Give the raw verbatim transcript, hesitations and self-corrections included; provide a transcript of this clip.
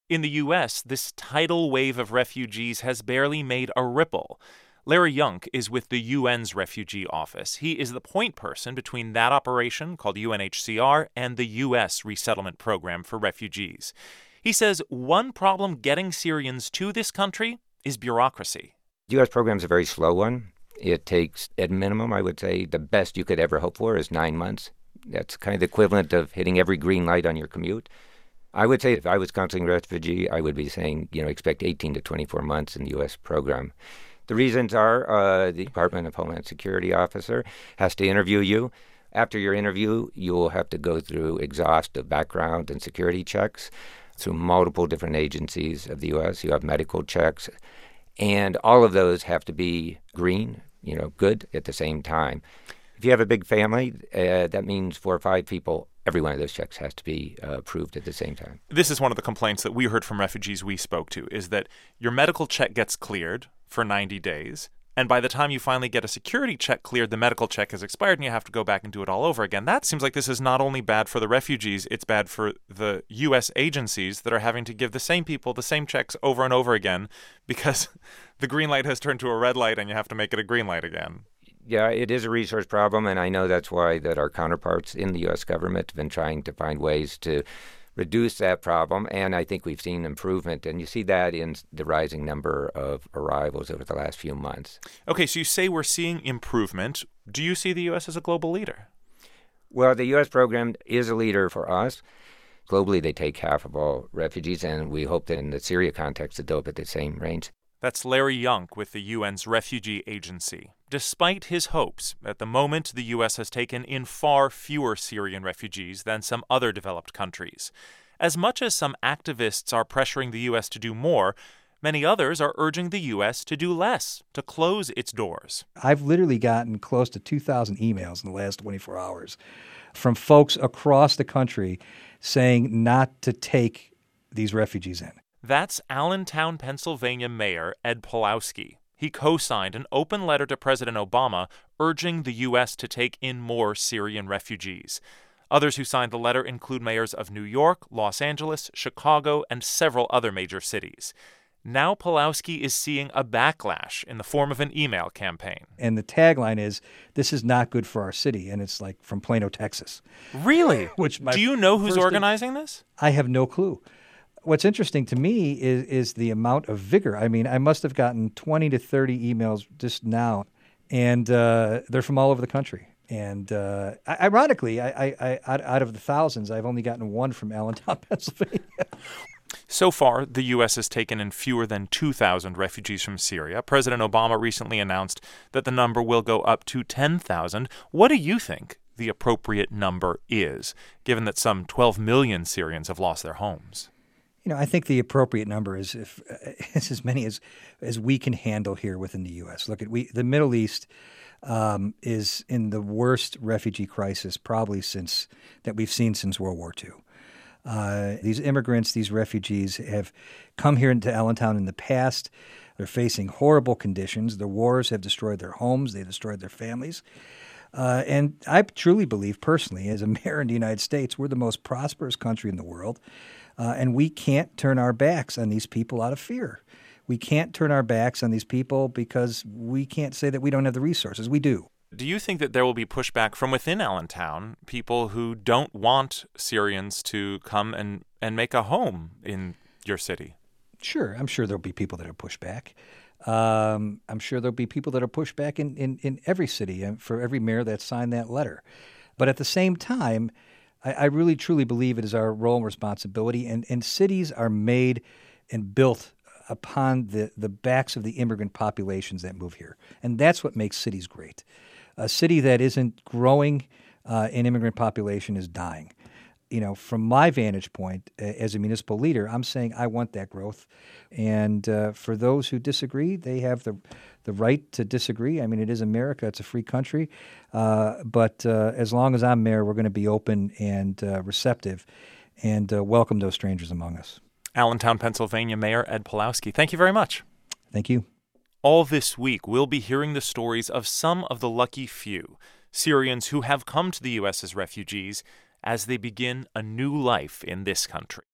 In the U S, this tidal wave of refugees has barely made a ripple. Larry Yunk is with the U N's Refugee Office. He is the point person between that operation, called U N H C R, and the U S Resettlement Program for Refugees. He says one problem getting Syrians to this country is bureaucracy. The U S program is a very slow one. It takes, at minimum, I would say, the best you could ever hope for is nine months. That's kind of the equivalent of hitting every green light on your commute. I would say if I was counseling a refugee, I would be saying, you know, expect eighteen to twenty-four months in the U S program. The reasons are uh, the Department of Homeland Security officer has to interview you. After your interview, you will have to go through exhaustive background and security checks through multiple different agencies of the U S. You have medical checks, and all of those have to be green, you know, good at the same time. If you have a big family, uh, that means four or five people. Every one of those checks has to be uh, approved at the same time. This is one of the complaints that we heard from refugees we spoke to, is that your medical check gets cleared for ninety days, and by the time you finally get a security check cleared, the medical check has expired and you have to go back and do it all over again. That seems like this is not only bad for the refugees, it's bad for the U S agencies that are having to give the same people the same checks over and over again because the green light has turned to a red light and you have to make it a green light again. Yeah, it is a resource problem, and I know that's why that our counterparts in the U S government have been trying to find ways to reduce that problem, and I think we've seen improvement, and you see that in the rising number of arrivals over the last few months. Okay, so you say we're seeing improvement. Do you see the U S as a global leader? Well, the U S program is a leader for us. Globally, they take half of all refugees, and we hope that in the Syria context, that they'll be at the same range. That's Larry Yunk with the U N's Refugee Agency. Despite his hopes, at the moment the U S has taken in far fewer Syrian refugees than some other developed countries. As much as some activists are pressuring the U S to do more, many others are urging the U S to do less, to close its doors. I've literally gotten close to two thousand emails in the last twenty-four hours from folks across the country saying not to take these refugees in. That's Allentown, Pennsylvania Mayor Ed Pawlowski. He co-signed an open letter to President Obama urging the U S to take in more Syrian refugees. Others who signed the letter include mayors of New York, Los Angeles, Chicago, and several other major cities. Now Pawlowski is seeing a backlash in the form of an email campaign. And the tagline is, "This is not good for our city," and it's like from Plano, Texas. Really? Which my Do you know who's first organizing this? I have no clue. What's interesting to me is is the amount of vigor. I mean, I must have gotten twenty to thirty emails just now, and uh, they're from all over the country. And uh, ironically, I, I, I, out, out of the thousands, I've only gotten one from Allentown, Pennsylvania. So far, the U S has taken in fewer than two thousand refugees from Syria. President Obama recently announced that the number will go up to ten thousand. What do you think the appropriate number is, given that some twelve million Syrians have lost their homes? You know, I think the appropriate number is if uh, is as many as as we can handle here within the U S. Look, at we the Middle East um, is in the worst refugee crisis probably since that we've seen since World War Two. Uh, these immigrants, these refugees, have come here into Allentown in the past. They're facing horrible conditions. The wars have destroyed their homes. They've destroyed their families. Uh, and I truly believe, personally, as a mayor in the United States, we're the most prosperous country in the world. Uh, and we can't turn our backs on these people out of fear. We can't turn our backs on these people because we can't say that we don't have the resources. We do. Do you think that there will be pushback from within Allentown, people who don't want Syrians to come and, and make a home in your city? Sure. I'm sure there'll be people that are pushed back. Um, I'm sure there'll be people that are pushed back in, in, in every city and for every mayor that signed that letter. But at the same time, I, I really truly believe it is our role and responsibility. And, and cities are made and built upon the, the backs of the immigrant populations that move here. And that's what makes cities great. A city that isn't growing uh, in immigrant population is dying. You know, from my vantage point uh, as a municipal leader, I'm saying I want that growth. And uh, for those who disagree, they have the the right to disagree. I mean, it is America. It's a free country. Uh, but uh, as long as I'm mayor, we're going to be open and uh, receptive and uh, welcome those strangers among us. Allentown, Pennsylvania Mayor Ed Pawlowski, thank you very much. Thank you. All this week, we'll be hearing the stories of some of the lucky few, Syrians who have come to the U S as refugees, as they begin a new life in this country.